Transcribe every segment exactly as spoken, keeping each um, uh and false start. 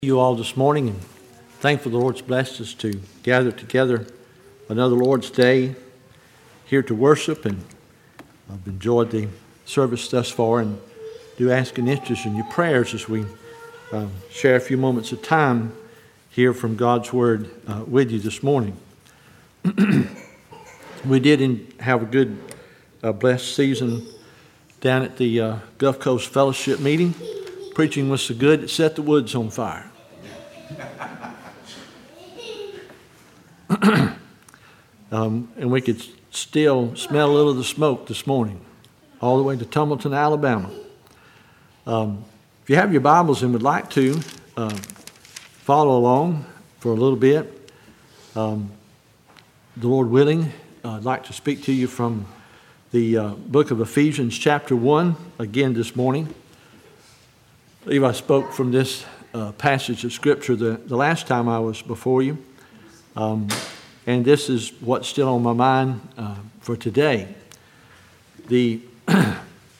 You all this morning, and thankful the Lord's blessed us to gather together another Lord's Day here to worship, and I've enjoyed the service thus far, and do ask an interest in your prayers as we uh, share a few moments of time here from God's Word uh, with you this morning. We did in, have a good, uh, blessed season down at the uh, Gulf Coast Fellowship meeting. Preaching was so good it set the woods on fire. um, and we could still smell a little of the smoke this morning, all the way to Tumleton, Alabama. Um, if you have your Bibles and would like to uh, follow along for a little bit, um, the Lord willing, uh, I'd like to speak to you from the uh, book of Ephesians chapter one again this morning. I believe I spoke from this uh, passage of Scripture the, the last time I was before you. Um, and this is what's still on my mind uh, for today. The I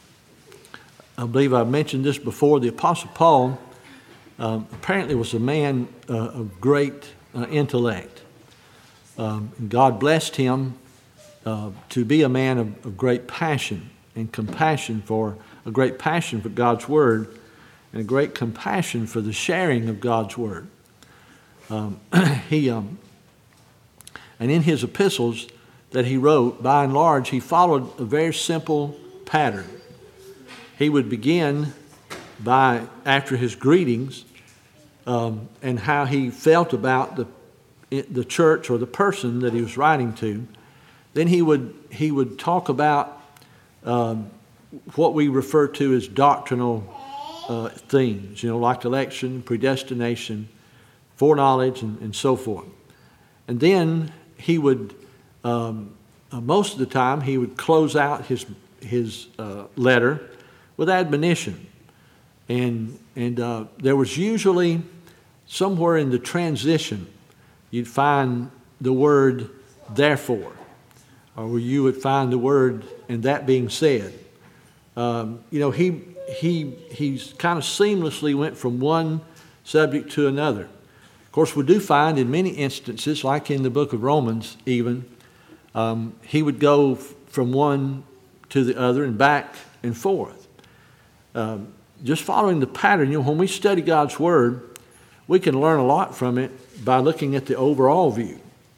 believe I mentioned this before. The Apostle Paul um, apparently was a man uh, of great uh, intellect. Um, and God blessed him uh, to be a man of, of great passion and compassion for a great passion for God's Word, and a great compassion for the sharing of God's Word. Um, he, um, and in his epistles that he wrote, by and large, he followed a very simple pattern. He would begin by, after his greetings, um, and how he felt about the the church or the person that he was writing to. Then he would he would talk about um, what we refer to as doctrinal Uh, themes, you know, like election, predestination, foreknowledge, and, and so forth. And then he would, um, uh, most of the time, he would close out his his uh, letter with admonition. And and uh, there was usually somewhere in the transition, you'd find the word "therefore," or you would find the word "and that being said." Um, you know, he. He he's kind of seamlessly went from one subject to another. Of course, we do find in many instances, like in the book of Romans even, um, he would go f- from one to the other and back and forth. Um, just following the pattern, you know, when we study God's Word, we can learn a lot from it by looking at the overall view.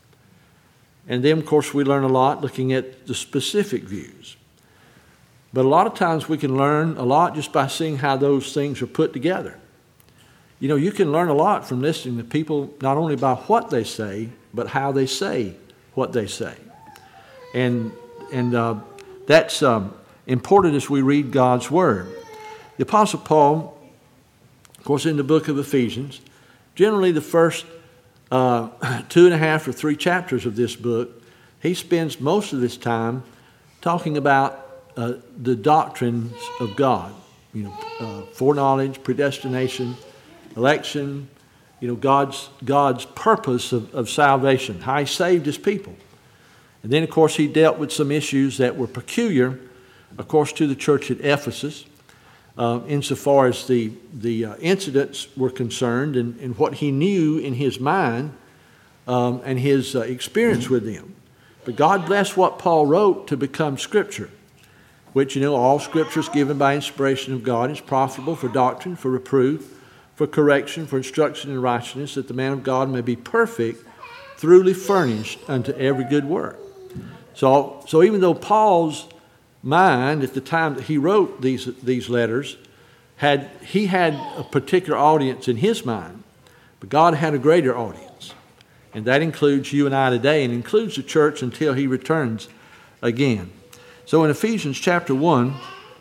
And then, of course, we learn a lot looking at the specific views. But a lot of times we can learn a lot just by seeing how those things are put together. You know, you can learn a lot from listening to people, not only by what they say, but how they say what they say. And and uh, that's um, important as we read God's Word. The Apostle Paul, of course, in the book of Ephesians, generally the first uh, two and a half or three chapters of this book, he spends most of his time talking about Uh, the doctrines of God, you know, uh, foreknowledge, predestination, election, you know, God's God's purpose of, of salvation, how He saved His people. And then, of course, he dealt with some issues that were peculiar, of course, to the church at Ephesus, uh, insofar as the the uh, incidents were concerned, and, and what he knew in his mind um, and his uh, experience with them. But God blessed what Paul wrote to become Scripture, which, you know, all Scripture is given by inspiration of God, is profitable for doctrine, for reproof, for correction, for instruction in righteousness, that the man of God may be perfect, thoroughly furnished unto every good work. So, so even though Paul's mind at the time that he wrote these these letters, had he had a particular audience in his mind, but God had a greater audience, and that includes you and I today, and includes the church until He returns again. So in Ephesians chapter one,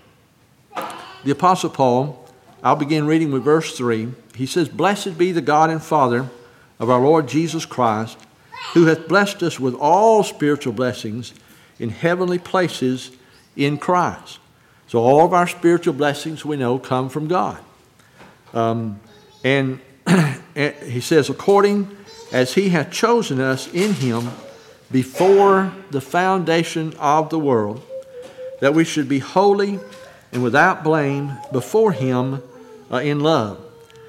the Apostle Paul, I'll begin reading with verse three. He says, "Blessed be the God and Father of our Lord Jesus Christ, who hath blessed us with all spiritual blessings in heavenly places in Christ." So all of our spiritual blessings, we know, come from God. Um, and he says, "According as He hath chosen us in Him before the foundation of the world, that we should be holy and without blame before Him uh, in love,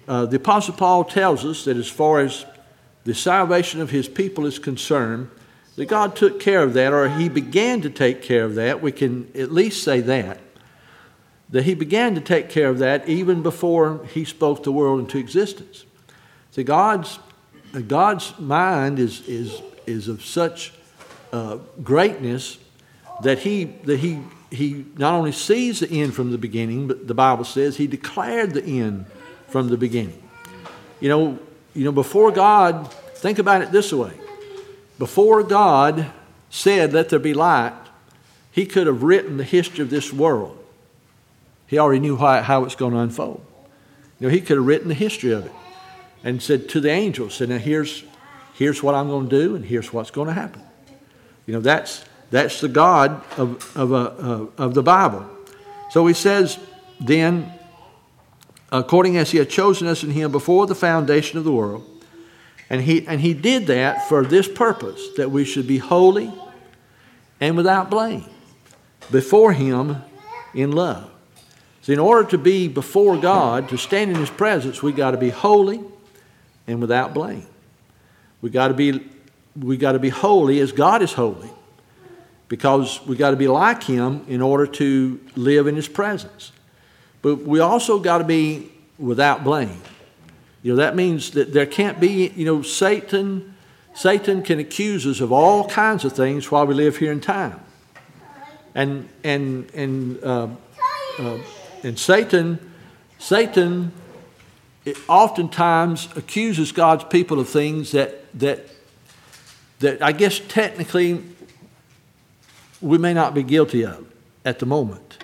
uh, the Apostle Paul tells us that as far as the salvation of his people is concerned, that God took care of that, or he began to take care of that. We can at least say that. That he began to take care of that even before he spoke the world into existence. See, God's, God's mind is, is, is of such uh, greatness that he, that he, he not only sees the end from the beginning, but the Bible says he declared the end from the beginning. You know, you know, before God, think about it this way. Before God said, let there be light, he could have written the history of this world. He already knew how, how it's going to unfold. You know, he could have written the history of it and said to the angels, said, now here's, here's what I'm going to do and here's what's going to happen. You know, that's, that's the God of, of, uh, of the Bible. So he says, then, according as he had chosen us in him before the foundation of the world, and he, and he did that for this purpose, that we should be holy and without blame before him in love. So in order to be before God, to stand in his presence, we got to be holy and without blame. We got to be we got to be holy as God is holy, because we got to be like him in order to live in his presence. But we also got to be without blame. You know, that means that there can't be, you know, Satan, Satan can accuse us of all kinds of things while we live here in time. And and and uh, uh, and Satan, Satan it oftentimes accuses God's people of things that that that I guess technically we may not be guilty of at the moment.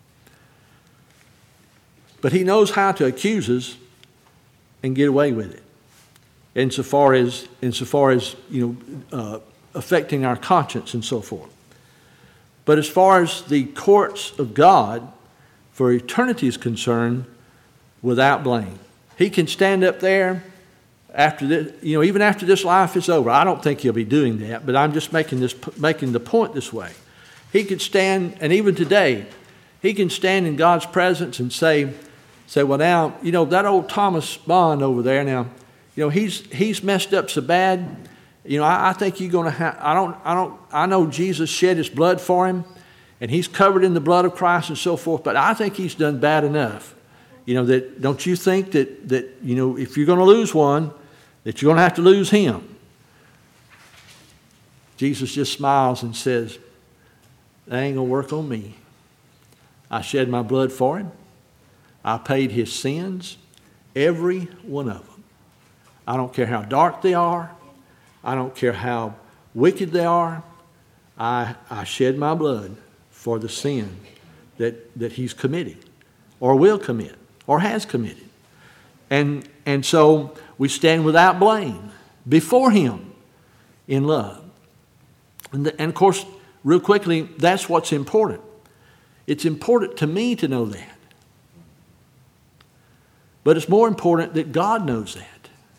But he knows how to accuse us and get away with it, insofar as, insofar as you know, uh, affecting our conscience and so forth. But as far as the courts of God for eternity is concerned, without blame. He can stand up there after this, you know, even after this life is over. I don't think he'll be doing that, but I'm just making this, making the point this way. He could stand, and even today, he can stand in God's presence and say, say, well, now, you know, that old Thomas Bond over there, now, you know, he's he's messed up so bad. You know, I, I think you're going to have, I don't, I don't, I know Jesus shed his blood for him, and he's covered in the blood of Christ and so forth, but I think he's done bad enough. You know, that, don't you think that, that, you know, if you're going to lose one, that you're going to have to lose him? Jesus just smiles and says, that ain't going to work on me. I shed my blood for him. I paid his sins, every one of them. I don't care how dark they are. I don't care how wicked they are. I, I shed my blood for the sin that, that he's committed or will commit or has committed. And, and so we stand without blame before him in love. And, the, and of course, real quickly, that's what's important. It's important to me to know that. But it's more important that God knows that.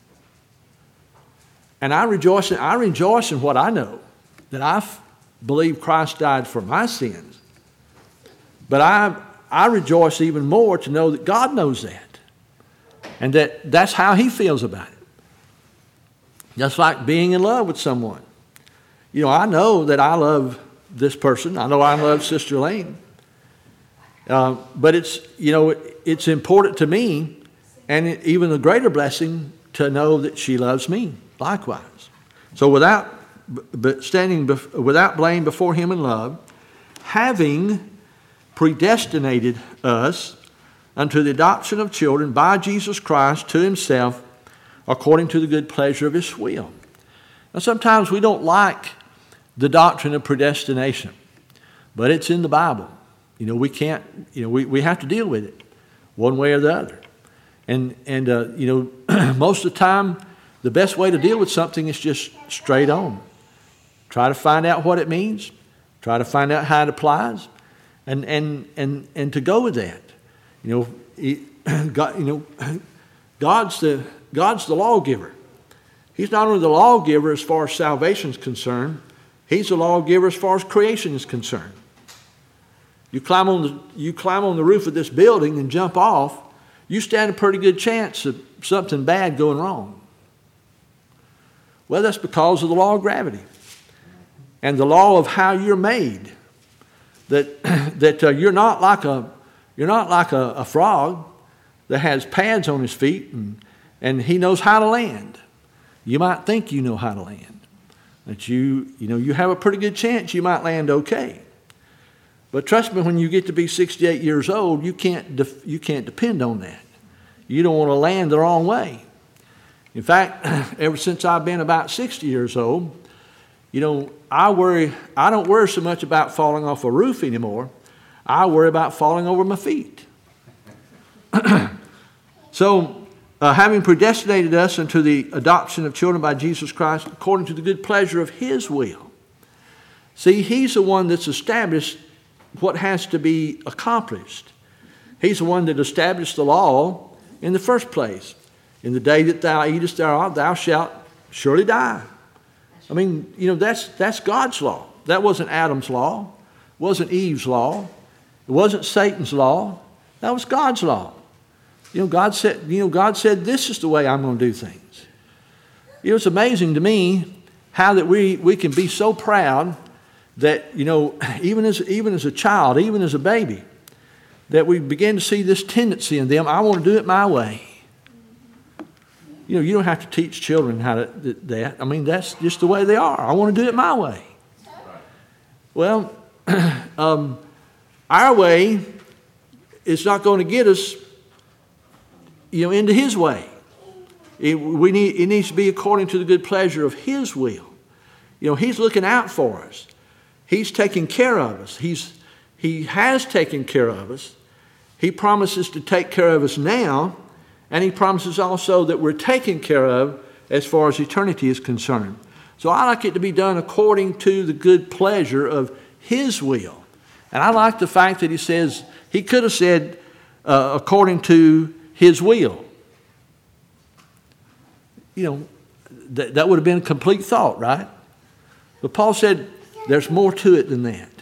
And I rejoice in, I rejoice in what I know, that I believe Christ died for my sins. But I, I rejoice even more to know that God knows that. And that that's how he feels about it. Just like being in love with someone. You know, I know that I love this person. I know I love Sister Elaine. Uh, but it's, you know, it's important to me, and even a greater blessing to know that she loves me likewise. So without but standing bef- without blame before him in love, having predestinated us unto the adoption of children by Jesus Christ to himself, according to the good pleasure of his will. Now sometimes we don't like the doctrine of predestination, but it's in the Bible. You know, we can't, you know, we, we have to deal with it one way or the other. And, and uh, you know, most of the time, the best way to deal with something is just straight on. Try to find out what it means. Try to find out how it applies. And, and, and, and to go with that. You know, he, God, you know, God's the, God's the lawgiver. He's not only the lawgiver as far as salvation is concerned, he's the lawgiver as far as creation is concerned. You climb on the, you climb on the roof of this building and jump off, you stand a pretty good chance of something bad going wrong. Well, that's because of the law of gravity and the law of how you're made. That that uh, you're not like a you're not like a, a frog that has pads on his feet and and he knows how to land. You might think you know how to land. That you you know you have a pretty good chance you might land okay. But trust me, when you get to be sixty-eight years old, you can't def- you can't depend on that. You don't want to land the wrong way. In fact, ever since I've been about sixty years old, you know, I worry, I don't worry so much about falling off a roof anymore. I worry about falling over my feet. So, uh, having predestinated us unto the adoption of children by Jesus Christ according to the good pleasure of His will. See, He's the one that's established what has to be accomplished. He's the one that established the law in the first place. In the day that thou eatest thereof, thou shalt surely die. I mean, you know, that's that's God's law. That wasn't Adam's law. It wasn't Eve's law. It wasn't Satan's law. That was God's law. You know, God said, you know, God said, this is the way I'm going to do things. It was amazing to me how that we, we can be so proud that, you know, even as even as a child, even as a baby, that we begin to see this tendency in them. I want to do it my way. You know, you don't have to teach children how to that. I mean, that's just the way they are. I want to do it my way. Well, um, our way is not going to get us, you know, into His way. It, we need, it needs to be according to the good pleasure of His will. You know, He's looking out for us. He's taking care of us. He's, he has taken care of us. He promises to take care of us now, and He promises also that we're taken care of as far as eternity is concerned. So I like it to be done according to the good pleasure of His will. And I like the fact that He says, He could have said, uh, according to His will. You know, th- that would have been a complete thought, right? But Paul said, there's more to it than that.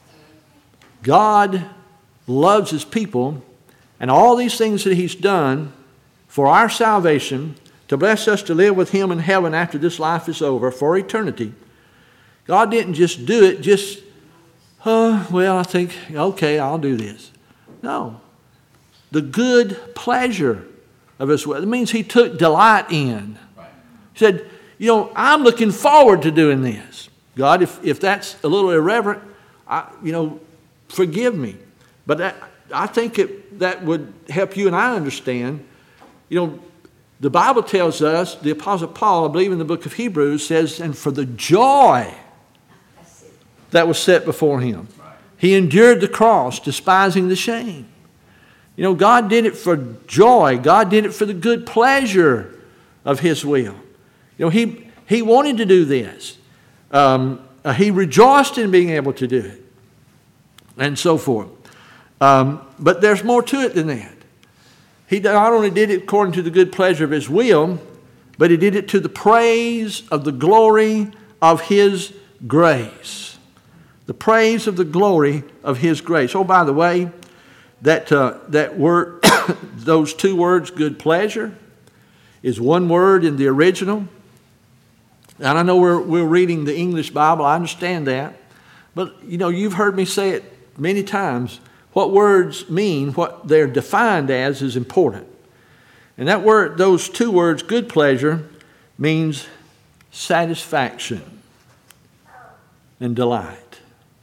God loves His people, and all these things that He's done for our salvation, to bless us to live with Him in heaven after this life is over, for eternity. God didn't just do it just, oh, well, I think, okay, I'll do this. No. The good pleasure of His will. It means He took delight in. He said, you know, I'm looking forward to doing this. God, if, if that's a little irreverent, I, you know, forgive me. But that, I think it, that would help you and I understand. You know, the Bible tells us, the Apostle Paul, I believe in the book of Hebrews, says, and for the joy that was set before Him, He endured the cross, despising the shame. You know, God did it for joy. God did it for the good pleasure of His will. You know, He, he wanted to do this. Um, uh, he rejoiced in being able to do it. And so forth. Um, but there's more to it than that. He not only did it according to the good pleasure of His will, but He did it to the praise of the glory of His grace. The praise of the glory of His grace. Oh, by the way, that uh, that word, those two words, good pleasure, is one word in the original. And I know we're we're reading the English Bible. I understand that, but you know, you've heard me say it many times. What words mean, what they're defined as, is important. And that word, those two words, good pleasure, means satisfaction and delight.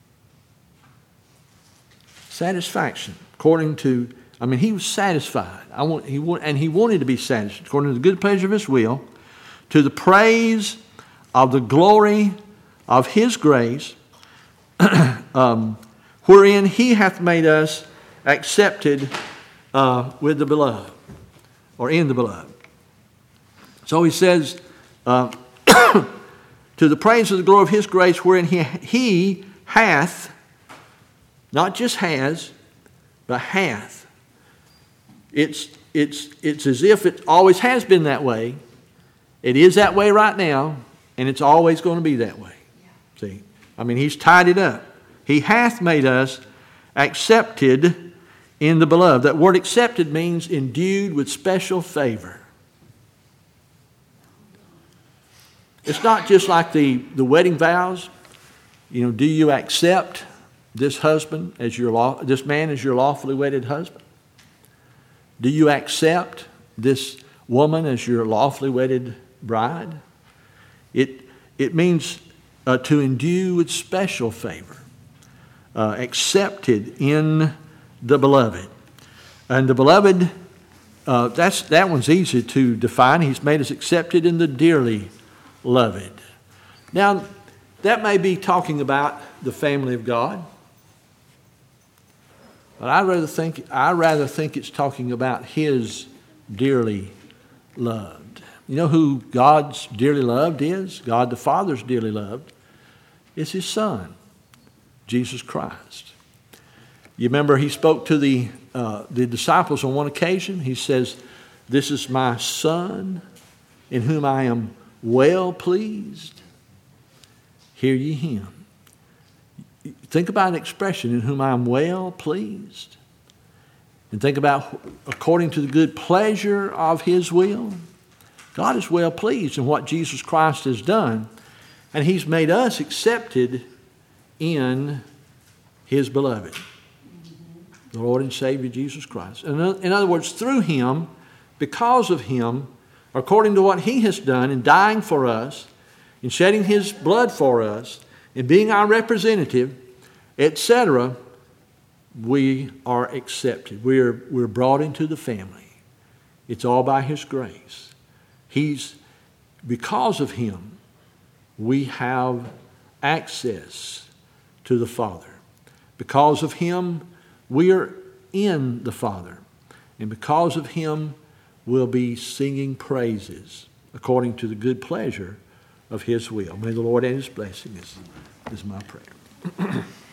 Satisfaction, according to, I mean, He was satisfied. I want, he want, and He wanted to be satisfied, according to the good pleasure of His will, to the praise of the glory of His grace, um, wherein He hath made us accepted uh, with the beloved, or in the beloved. So he says, uh, to the praise of the glory of His grace, wherein He, he hath, not just has, but hath. It's, it's, it's as if it always has been that way. It is that way right now, and it's always going to be that way. See? I mean, He's tied it up. He hath made us accepted in the beloved. That word accepted means endued with special favor. It's not just like the, the wedding vows. You know, do you accept this husband as your law, this man as your lawfully wedded husband? Do you accept this woman as your lawfully wedded bride? It, it means uh, to endue with special favor, uh, accepted in the beloved. And the beloved, uh, that's, that one's easy to define. He's made us accepted in the dearly loved. Now, that may be talking about the family of God, but I rather think I rather think it's talking about His dearly loved. You know who God's dearly loved is? God the Father's dearly loved is His Son, Jesus Christ. You remember He spoke to the uh, the disciples on one occasion. He says, "This is my Son, in whom I am well pleased. Hear ye Him." Think about an expression, in whom I am well pleased. And think about according to the good pleasure of His will. God is well pleased in what Jesus Christ has done. And He's made us accepted in His beloved, the Lord and Savior Jesus Christ. In other words, through Him, because of Him, according to what He has done in dying for us, in shedding His blood for us, in being our representative, et cetera, we are accepted. We're, we're brought into the family. It's all by His grace. He's, because of Him, we have access to the Father. Because of Him, we are in the Father. And because of Him, we'll be singing praises according to the good pleasure of His will. May the Lord add His blessing is, is my prayer.